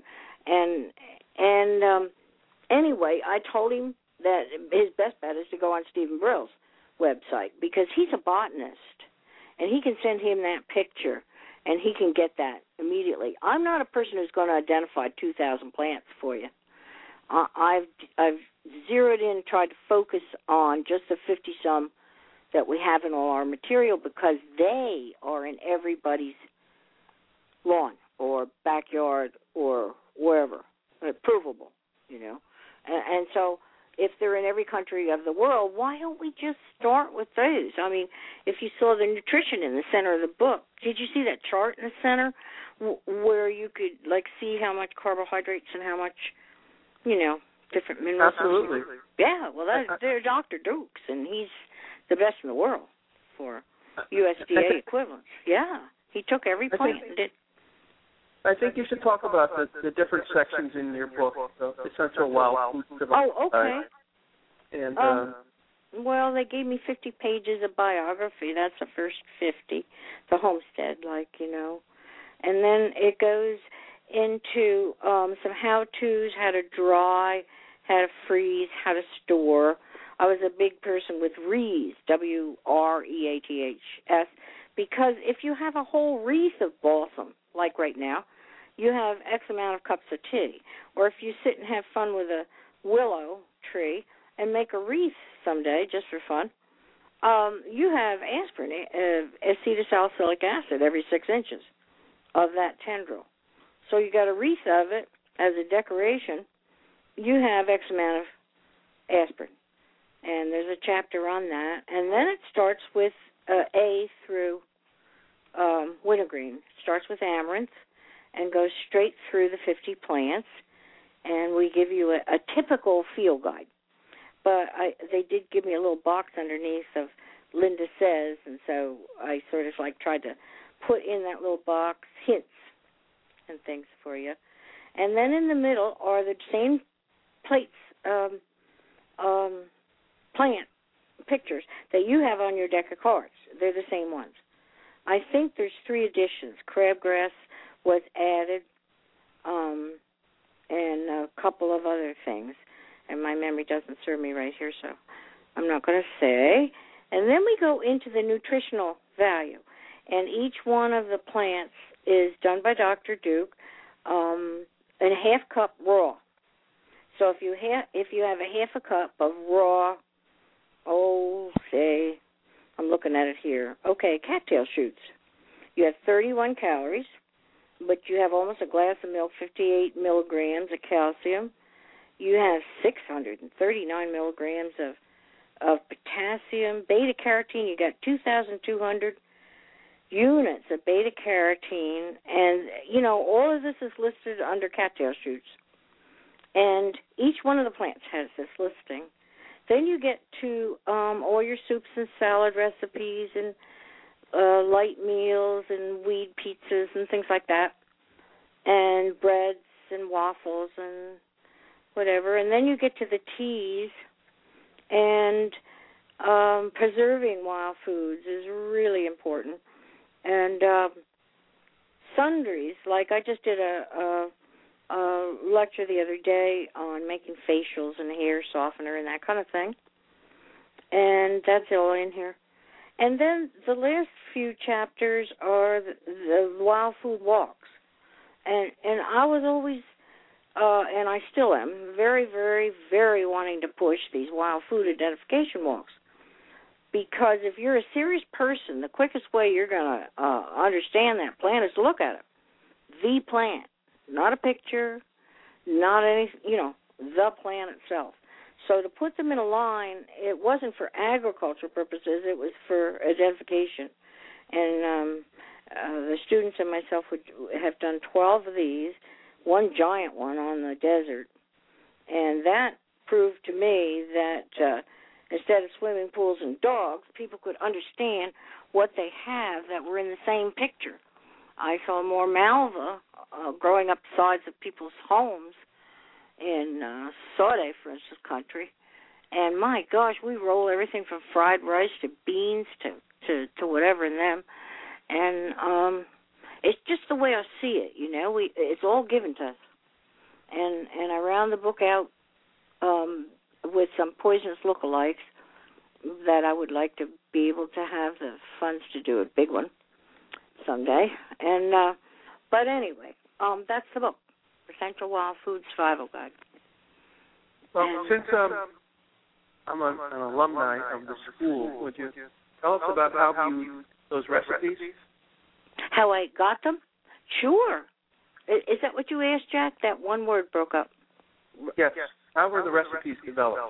And anyway, I told him that his best bet is to go on Stephen Brill's website because he's a botanist, and he can send him that picture, and he can get that immediately. I'm not a person who's going to identify 2,000 plants for you. I've zeroed in, tried to focus on just the 50-some that we have in all our material because they are in everybody's lawn or backyard or wherever, provable, you know. And so if they're in every country of the world, why don't we just start with those? I mean, if you saw the nutrition in the center of the book, did you see that chart in the center where you could, like, see how much carbohydrates and how much, you know, different minerals? Absolutely. Yeah, well, they're Dr. Dukes, and he's the best in the world for USDA equivalents. Yeah, he took every plant and did. I think you should talk about the different sections in your book, the Essential Wild Food Supply. Oh, okay. And well, they gave me 50 pages of biography. That's the first 50, the homestead, like, you know. And then it goes into some how-tos, how to dry, how to freeze, how to store. I was a big person with wreaths, WREATHS, because if you have a whole wreath of balsam, like right now, you have X amount of cups of tea. Or if you sit and have fun with a willow tree and make a wreath someday just for fun, you have aspirin, acetylsalicylic acid, every 6 inches of that tendril. So you got a wreath of it as a decoration. You have X amount of aspirin. And there's a chapter on that. And then it starts with A through wintergreen. It starts with amaranth and goes straight through the 50 plants. And we give you a typical field guide. But they did give me a little box underneath of Linda Says, and so I sort of like tried to put in that little box hints and things for you. And then in the middle are the same plates, plant pictures that you have on your deck of cards. They're the same ones. I think there's 3 additions. Crabgrass was added, and a couple of other things. And my memory doesn't serve me right here, so I'm not going to say. And then we go into the nutritional value. And each one of the plants is done by Dr. Duke in a half cup raw. So if you have a half a cup of raw, say, I'm looking at it here. Okay, cattail shoots. You have 31 calories, but you have almost a glass of milk, 58 milligrams of calcium. You have 639 milligrams of potassium. Beta-carotene, you got 2,200 units of beta-carotene. And, you know, all of this is listed under cattail shoots. And each one of the plants has this listing. Then you get to all your soups and salad recipes and light meals and wheat pizzas and things like that, and breads and waffles and whatever. And then you get to the teas, and preserving wild foods is really important. And sundries, like I just did a lecture the other day on making facials and hair softener and that kind of thing. And that's all in here. And then the last few chapters are the wild food walks. And I was always, and I still am, very, very, very wanting to push these wild food identification walks. Because if you're a serious person, the quickest way you're going to understand that plant is to look at it. The plant. Not a picture, not any, the plant itself. So to put them in a line, it wasn't for agricultural purposes, it was for identification. And the students and myself would have done 12 of these, one giant one on the desert. And that proved to me that instead of swimming pools and dogs, people could understand what they have that were in the same picture. I saw more malva growing up the sides of people's homes in Saudi, for instance, country, And my gosh, we roll everything from fried rice to beans to whatever in them. And it's just the way I see it, you know. It's all given to us. And I round the book out with some poisonous lookalikes that I would like to be able to have the funds to do a big one someday. And but anyway, that's the book, Essential Wild Food Survival Guide. Well, since I'm an alumni of the school, would you tell us about how you use those recipes? How I got them? Sure. Is that what you asked, Jack? That one word broke up. Yes. How were the recipes developed?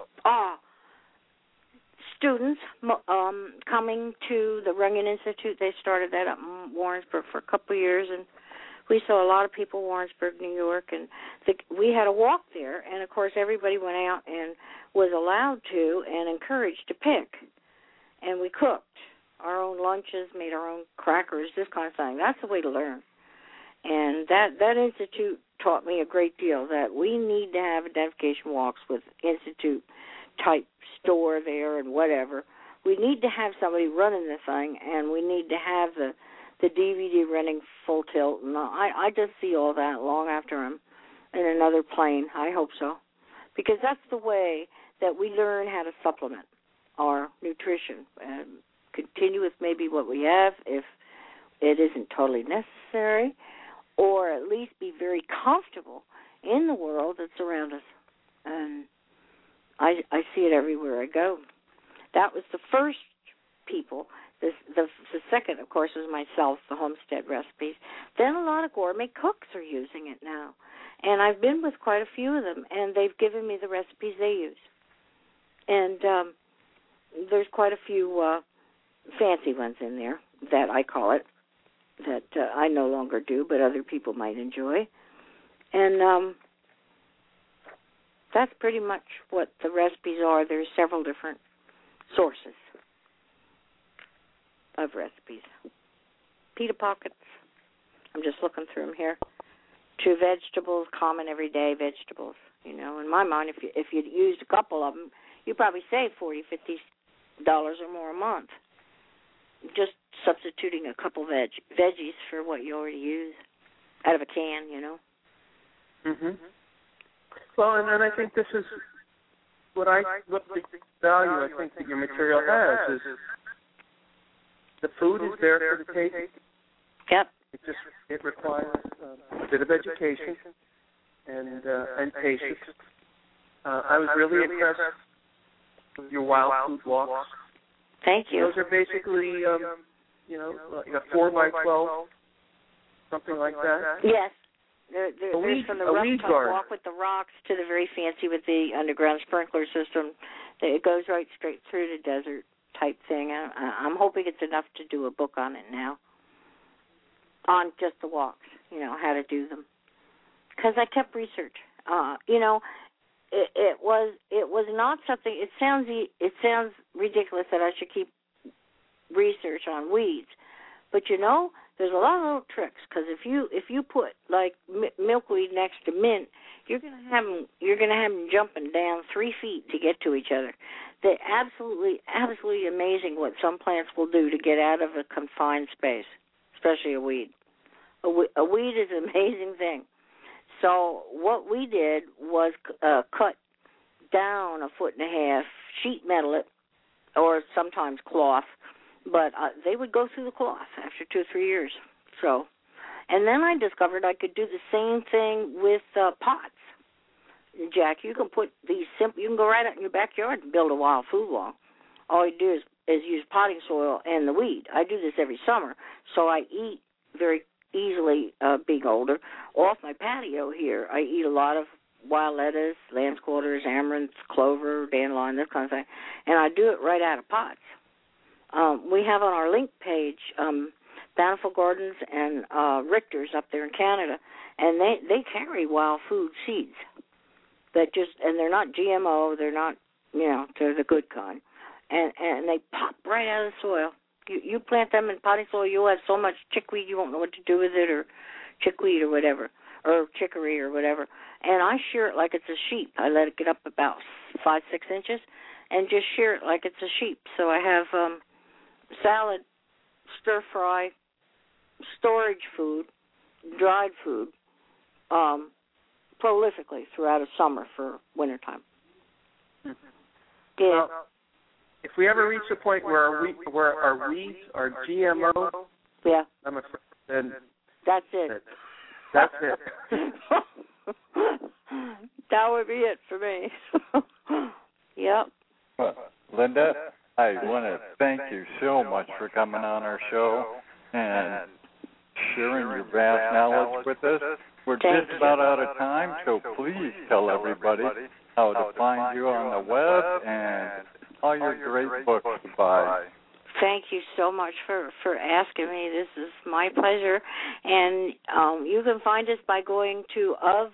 Students coming to the Runyon Institute. They started that up in Warrensburg for a couple of years, and we saw a lot of people in Warrensburg, New York, and we had a walk there, and, of course, everybody went out and was allowed to and encouraged to pick, and we cooked our own lunches, made our own crackers, this kind of thing. That's the way to learn. And that institute taught me a great deal, that we need to have identification walks with institute-type store there and whatever. We need to have somebody running the thing, and we need to have the DVD running full tilt. And I just see all that long after I'm in another plane. I hope so. Because that's the way that we learn how to supplement our nutrition and continue with maybe what we have if it isn't totally necessary, or at least be very comfortable in the world that's around us. And I see it everywhere I go. That was the first people. The second, of course, was myself, the homestead recipes. Then a lot of gourmet cooks are using it now. And I've been with quite a few of them, and they've given me the recipes they use. And there's quite a few fancy ones in there, that I call it, that I no longer do, but other people might enjoy. And that's pretty much what the recipes are. There's several different sources of recipes. Pita pockets. I'm just looking through them here. 2 vegetables, common everyday vegetables. You know, in my mind, if you'd used a couple of them, you'd probably save $40, $50 or more a month. Just substituting a couple veggies for what you already use out of a can, you know. Mhm. Well, and I think this is what the value I think that your material has is the food is there for the taste. Yep. It requires a bit of education and patience. I was really impressed with your wild food walks. Thank you. Those are basically, like a 4x12, something like that. Yes. There's from the rough tough walk with the rocks to the very fancy with the underground sprinkler system. It goes right straight through the desert type thing. I'm hoping it's enough to do a book on it now, on just the walks, you know, how to do them. Because I kept research. It was not something. It sounds ridiculous that I should keep research on weeds, but you know, there's a lot of little tricks. Because if you put like milkweed next to mint, you're gonna have them jumping down 3 feet to get to each other. They're absolutely amazing what some plants will do to get out of a confined space, especially a weed. A weed is an amazing thing. So what we did was cut down 1.5 feet, sheet metal it, or sometimes cloth, but they would go through the cloth after 2 or 3 years. So, and then I discovered I could do the same thing with pots. Jack, you can put these simple. You can go right out in your backyard and build a wild food wall. All you do is use potting soil and the weed. I do this every summer, so I eat very easily, being older. Off my patio here, I eat a lot of wild lettuce, lamb's quarters, amaranth, clover, dandelion, this kind of thing, and I do it right out of pots. We have on our link page Bountiful Gardens and Richter's up there in Canada, and they carry wild food seeds that and they're not GMO, they're not, they're the good kind, and they pop right out of the soil. You plant them in potting soil, you'll have so much chickweed you won't know what to do with it, or chickweed or whatever, or chicory or whatever, and I shear it like it's a sheep. I let it get up about 5-6 inches and just shear it like it's a sheep. So I have salad, stir-fry, storage food, dried food, prolifically throughout a summer for wintertime. Yeah. Well, If we ever reach a point where our weeds are GMO, Yeah. I'm afraid then That's it. that's it. That would be it for me. Yep. Well, Linda, I want to thank you so much for coming on our show and sharing your vast knowledge with us. We're just about out of time, so please tell everybody how to find you on the web and all your great books to buy. Thank you so much for asking me. This is my pleasure. And you can find us by going to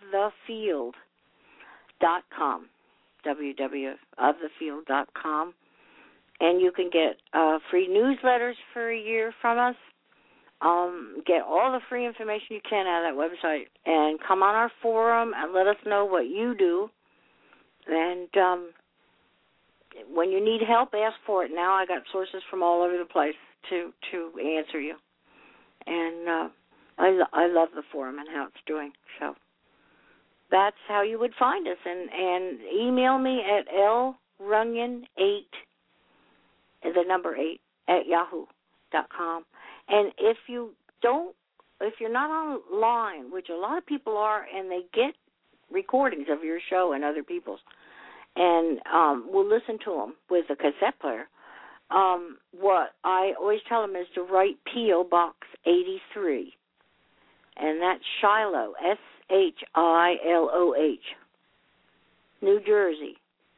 ofthefield.com, www.ofthefield.com. And you can get free newsletters for a year from us. Get all the free information you can out of that website. And come on our forum and let us know what you do. And when you need help, ask for it. Now I got sources from all over the place to answer you. And I love the forum and how it's doing. So that's how you would find us. And email me at lrunyon8, the number 8, at yahoo.com. And if you're not online, which a lot of people are, and they get recordings of your show and other people's, and we'll listen to them with a cassette player, what I always tell them is to write P.O. Box 83, and that's Shiloh, Shiloh, New Jersey,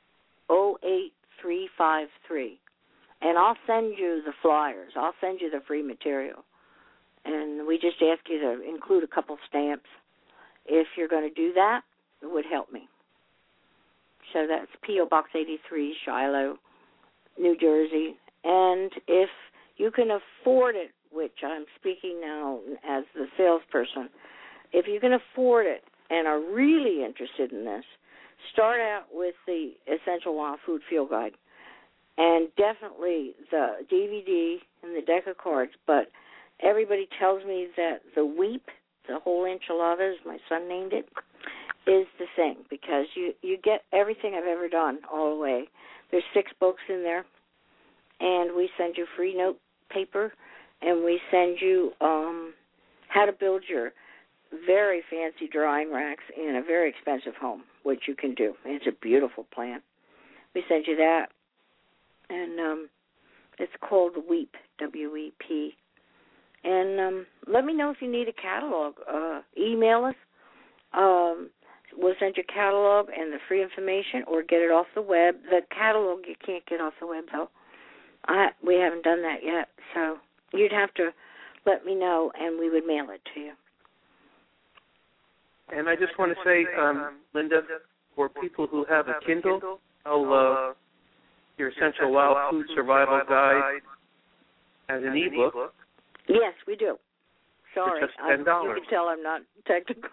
08353. And I'll send you the flyers. I'll send you the free material. And we just ask you to include a couple stamps. If you're going to do that, it would help me. So that's P.O. Box 83, Shiloh, New Jersey. And if you can afford it, which I'm speaking now as the salesperson, if you can afford it and are really interested in this, start out with the Essential Wild Food Field Guide. And definitely the DVD and the deck of cards. But everybody tells me that the Weep, the whole enchilada, as my son named it, is the thing, because you get everything I've ever done all the way. There's 6 books in there, and we send you free note paper, and we send you how to build your very fancy drying racks in a very expensive home, which you can do. It's a beautiful plan. We send you that. And it's called Weep, W-E-P. And let me know if you need a catalog. Email us. We'll send you a catalog and the free information, or get it off the web. The catalog you can't get off the web, though. We haven't done that yet. So you'd have to let me know, and we would mail it to you. And I just want to say, Linda, for people who have a Kindle, your Essential Wild Food Survival Guide as an ebook. Yes, we do. Sorry, for just $10. You can tell I'm not technical.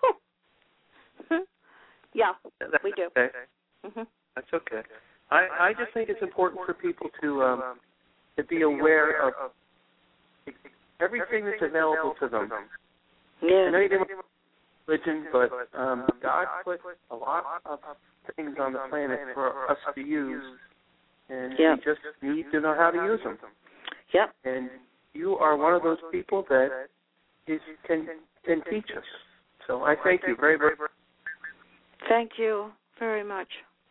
Yeah, we do. Okay. Mm-hmm. That's okay. I just think it's important for people to be aware of everything that's available to them. Yeah. I know you didn't religion, but God put a lot of things on the planet for us to use, and we just need to know how to use them. Yep. And you are one of those people that can teach us. So I thank you very, very much. Thank you very much.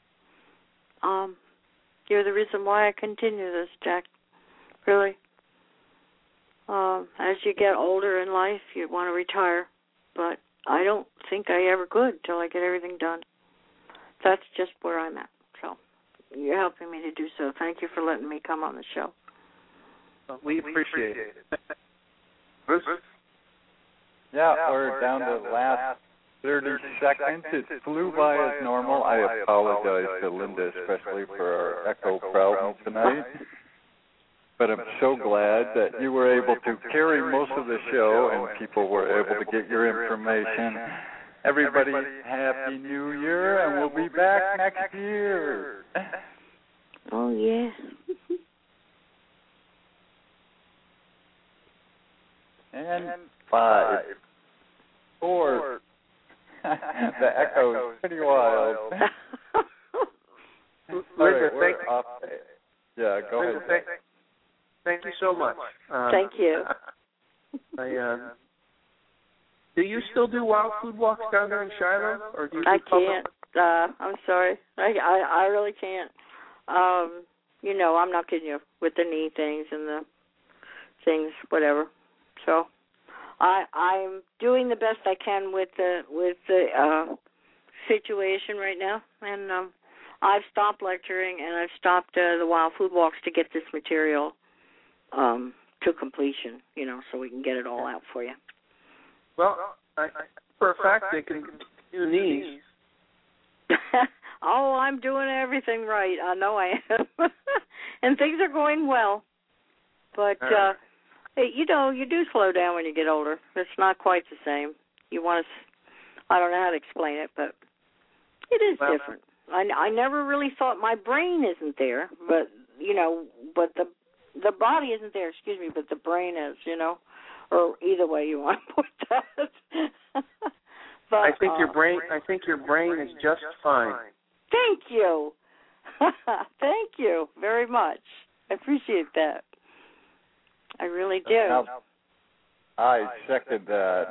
You're the reason why I continue this, Jack. Really. As you get older in life, you want to retire, but I don't think I ever could till I get everything done. That's just where I'm at. So you're helping me to do so. Thank you for letting me come on the show. We appreciate it. Bruce? Yeah, we're down to the last 30 seconds. It flew by as normal. I apologize to Linda, especially for our echo problem tonight. But I'm so glad that you were able to carry most of the show and people were able to get your information. Everybody, Happy New Year, and we'll be back next year. Oh, yeah. And 5, 4. The echo's pretty wild. Linda, go ahead. Thank you so much. Thank you. Do you still do wild food walks down there in Shiloh, or do you? I can't. I'm sorry. I really can't. You know, I'm not kidding you with the knee things and the things, whatever. So, I'm doing the best I can with the situation right now, and I've stopped lecturing and I've stopped the wild food walks to get this material to completion. You know, so we can get it all out for you. Well, for a fact, they can do knees. Oh, I'm doing everything right. I know I am. And things are going well. But, you know, you do slow down when you get older. It's not quite the same. You want to, I don't know how to explain it, but it is different. I never really thought my brain isn't there, but, you know, but the body isn't there, but the brain is, you know. Or either way you want to put that. But, I think your brain is just fine. Thank you. Thank you very much. I appreciate that. I really do. I second that.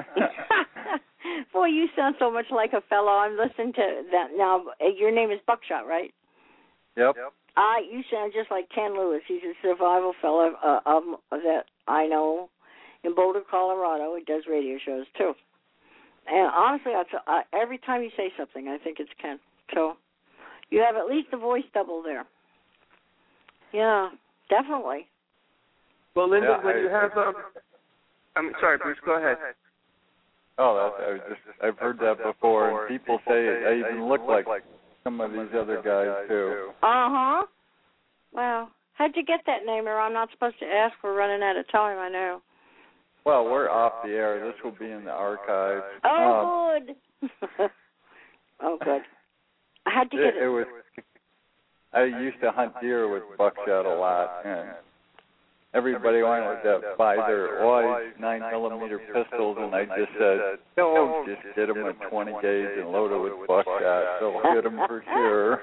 Boy, you sound so much like a fellow. I'm listening to that now. Your name is Buckshot, right? Yep. You sound just like Ken Lewis. He's a survival fellow that I know. In Boulder, Colorado, he does radio shows, too. And honestly, every time you say something, I think it's Ken. So you have at least a voice double there. Yeah, definitely. Well, Linda, when you have... I'm sorry, Bruce, go ahead. Oh, I've heard that before, and people say I even look like some of these other guys, too. Uh-huh. Well, how'd you get that name, or I'm not supposed to ask? We're running out of time, I know. Well, we're off the air. This will be in the archives. Oh, good. Oh, good. How'd you get it? I used to hunt deer with buckshot a lot, and everybody wanted to buy their Oiz 9mm pistols, and I just said, no, just get them with 20 gauge and load it with buckshot. They'll hit them for sure.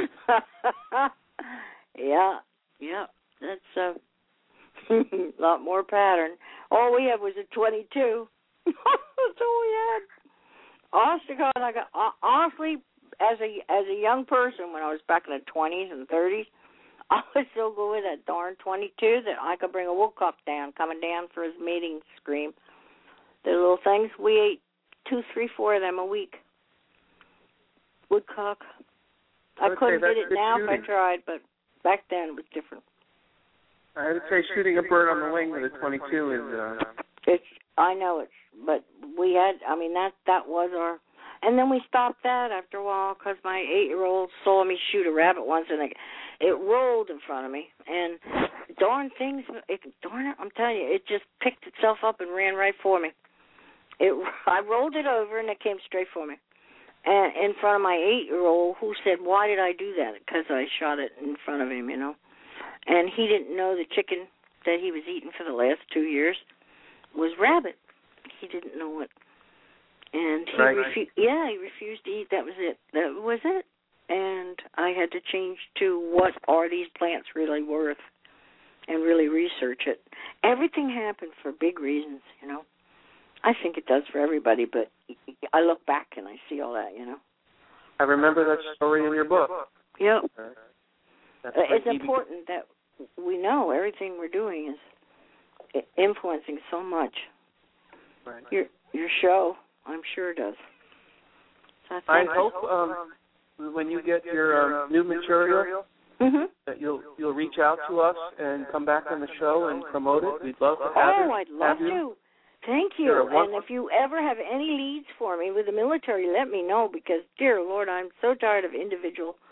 Yeah. That's a lot more pattern. All we had was a 22. That's all we had. Honest to God, honestly, as a young person, when I was back in the 20s and 30s, I would still go with that darn 22 that I could bring a woodcock down, coming down for his mating scream. The little things, we ate 2, 3, 4 of them a week. Woodcock. I couldn't get it now if I tried, but back then it was different. I would say shooting a bird on the wing with a 22 is... I know it's, but we had, that was our, and then we stopped that after a while because my 8-year-old saw me shoot a rabbit once and it rolled in front of me. And darn it, I'm telling you, it just picked itself up and ran right for me. I rolled it over and it came straight for me. And in front of my 8-year-old who said, why did I do that? Because I shot it in front of him, you know. And he didn't know the chicken that he was eating for the last 2 years was rabbit. He didn't know it. And he refused to eat. That was it. And I had to change to what are these plants really worth and really research it. Everything happened for big reasons, you know. I think it does for everybody, but I look back and I see all that, you know. I remember that story in your book. Yep. It's important that we know everything we're doing is influencing so much. Right. Your show, I'm sure, does. So I hope when you get your new material that you'll reach out to us and come back on the show and promote it. We'd love to have you. Oh, I'd love to. Thank you. And if you ever have any leads for me with the military, let me know because, dear Lord, I'm so tired of individual.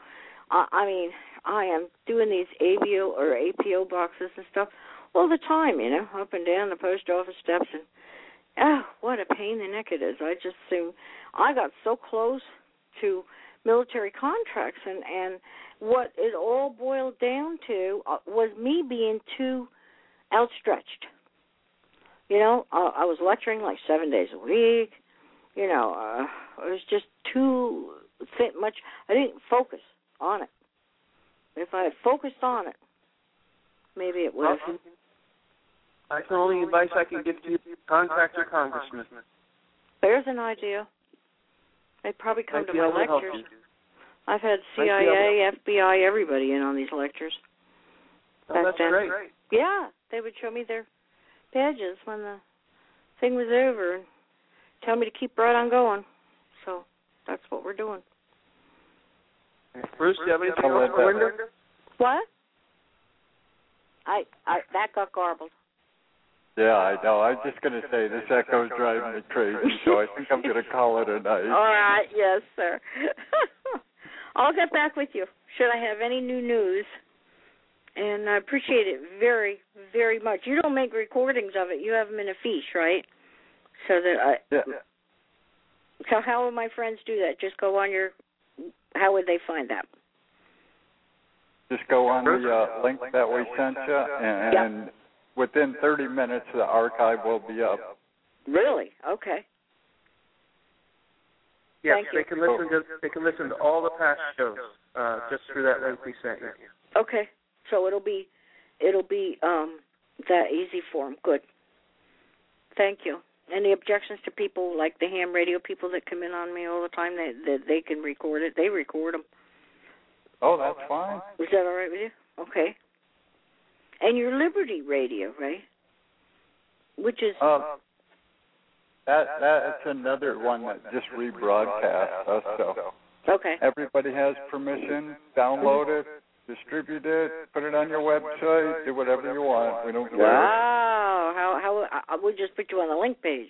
I mean, I am doing these ABO or APO boxes and stuff all the time, you know, up and down the post office steps, and what a pain in the neck it is. I just assume I got so close to military contracts, and what it all boiled down to was me being too outstretched. You know, I was lecturing like 7 days a week. You know, it was just too much. I didn't focus on it. If I had focused on it, maybe it would have. That's the only advice I can give to you. Contact your congressman. There's an idea. They'd probably come to my lectures. I've had CIA, FBI, everybody in on these lectures. Oh, that's great. Yeah, they would show me their badges when the thing was over and tell me to keep right on going. So that's what we're doing. Bruce, do you have anything else for Linda? What? I that got garbled. Yeah, I know. I was just going to say, this echo's driving me crazy, so I think I'm going to call it a night. All right, yes, sir. I'll get back with you should I have any new news. And I appreciate it very, very much. You don't make recordings of it. You have them in a fiche, right? So that yeah. So how would my friends do that? Just go on your... How would they find that? Just go on the link that we sent you, and within 30 minutes, the archive will be up. Really? Okay. Yes, they can listen to all the past shows just through that link we sent you. Okay, so it'll be that easy for them. Good. Thank you. Any objections to people like the ham radio people that come in on me all the time? They can record it. They record them. Oh, that's fine. Is that all right with you? Okay. And your Liberty Radio, right? Which is... That's another one that just rebroadcasts us, so... Okay. Everybody has permission. Download it, distribute it, put it on your website, do whatever you want. We don't care. Wow. How we'll just put you on the link page.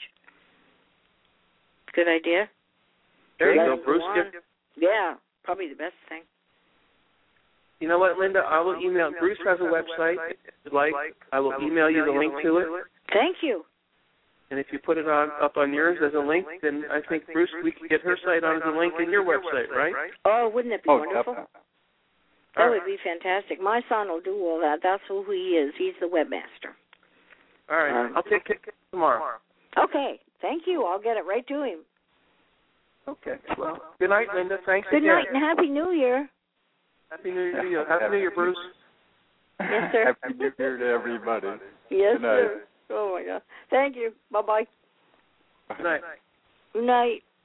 Good idea. There you go, Bruce. Yeah, probably the best thing. You know what, Linda? I will email. Bruce has a website. If you'd like, I will email you the link to it. Thank you. And if you put it up on yours as a link, then I think, Bruce, we can get her site on as a link in your website, right? Oh, wouldn't it be wonderful? Definitely. That would be fantastic. My son will do all that. That's who he is. He's the webmaster. All right. I'll take it tomorrow. Okay. Thank you. I'll get it right to him. Okay. Well, good night, Linda. Thanks Good again. night and Happy New Year. Happy New Year to you. Happy New Year, Bruce. Yes, sir. Happy New Year to everybody. Yes, Good night. sir. Oh, my God. Thank you. Bye-bye. Good night. Good night.